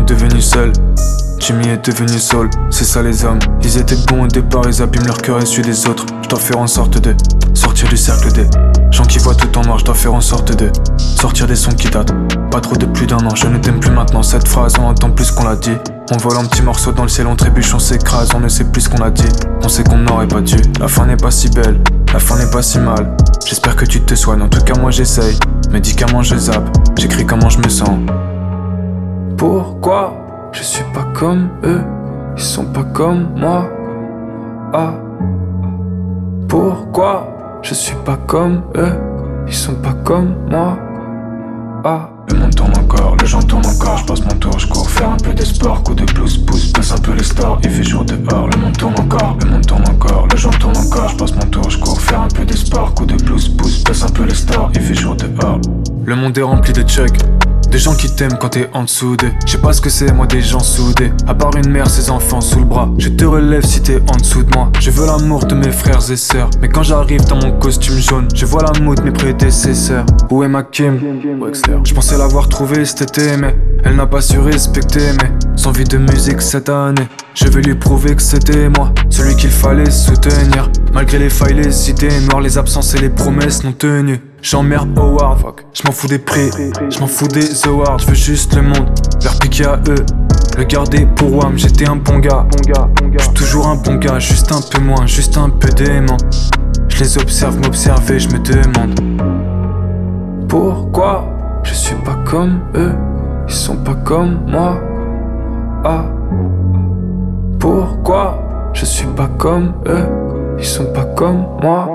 devenu seul. Jimmy est devenu Saul, c'est ça les hommes. Ils étaient bons au départ, ils abîment leur cœur et celui des autres. Je dois faire en sorte de sortir du cercle des gens qui voient tout en noir. Je dois faire en sorte de sortir des sons qui datent pas trop de plus d'un an. Je ne t'aime plus maintenant, cette phrase on entend plus qu'on l'a dit. On vole un petit morceau dans le ciel, on trébuche, on s'écrase, on ne sait plus ce qu'on a dit. On sait qu'on n'aurait pas dû, la fin n'est pas si belle, la fin n'est pas si mal. J'espère que tu te soignes, en tout cas moi j'essaye. Médicaments je zappe, j'écris comment je me sens. Pourquoi je suis pas comme eux, ils sont pas comme moi. Ah. Pourquoi je suis pas comme eux, ils sont pas comme moi. Ah. Le monde tourne encore, les gens tournent encore. Je passe mon tour, je cours faire un peu de sport. Coup de blues, pousse, baisse un peu les stores. Il fait jour dehors, le monde tourne encore. Le monde tourne encore, les gens tournent encore. Je passe mon tour, je cours faire un peu de sport. Coup de blues, pousse, baisse un peu les stores. Il fait jour dehors. Le monde est rempli de checks, des gens qui t'aiment quand t'es en dessous d'eux. Je sais pas ce que c'est, moi, des gens soudés. À part une mère, ses enfants sous le bras. Je te relève si t'es en dessous de moi. Je veux l'amour de mes frères et sœurs. Mais quand j'arrive dans mon costume jaune, je vois la moue de mes prédécesseurs. Où est ma Kim? Je pensais l'avoir trouvée cet été, mais elle n'a pas su respecter mes envies de musique cette année. Je vais lui prouver que c'était moi, celui qu'il fallait soutenir. Malgré les failles, les idées noires, les absences et les promesses non tenues. J'emmerde Howard, je m'en fous des prix, je m'en fous des awards. Je veux juste le monde, leur piquer à eux, le garder pour WAM. J'étais un bon gars, j'suis toujours un bon gars. Juste un peu moins, juste un peu dément. Je les observe, m'observer, je me demande pourquoi je suis pas comme eux, ils sont pas comme moi. Ah. Pourquoi je suis pas comme eux, ils sont pas comme moi.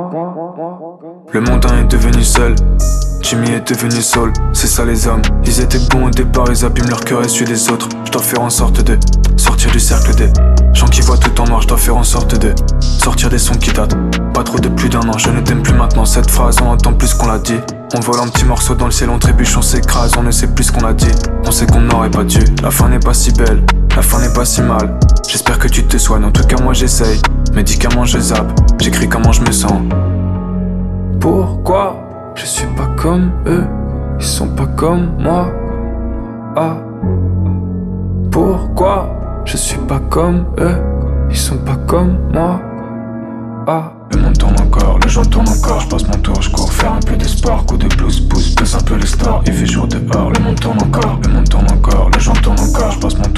Le mondain est devenu seul, Jimmy est devenu Saul, c'est ça les hommes. Ils étaient bons au départ, ils abîment leur cœur et celui des autres. Je dois faire en sorte de sortir du cercle des gens qui voient tout en noir. Je dois faire en sorte de sortir des sons qui datent pas trop de plus d'un an. Je ne t'aime plus maintenant, cette phrase on entend plus qu'on l'a dit. On vole un petit morceau dans le ciel, on trébuche, on s'écrase, on ne sait plus ce qu'on a dit. On sait qu'on n'aurait pas dû, la fin n'est pas si belle, la fin n'est pas si mal. J'espère que tu te soignes, en tout cas moi j'essaye. Médicaments je zappe, j'écris comment je me sens. Pourquoi je suis pas comme eux, ils sont pas comme moi. Ah. Pourquoi je suis pas comme eux, ils sont pas comme moi. Ah. Le monde tourne encore, les gens tournent encore. Je passe mon tour, je cours faire un peu de sport. Coup de blues, pousse, baisse un peu les stores. Il fait jour dehors, le monde tourne encore. Le monde tourne encore, les gens tournent encore. Je passe mon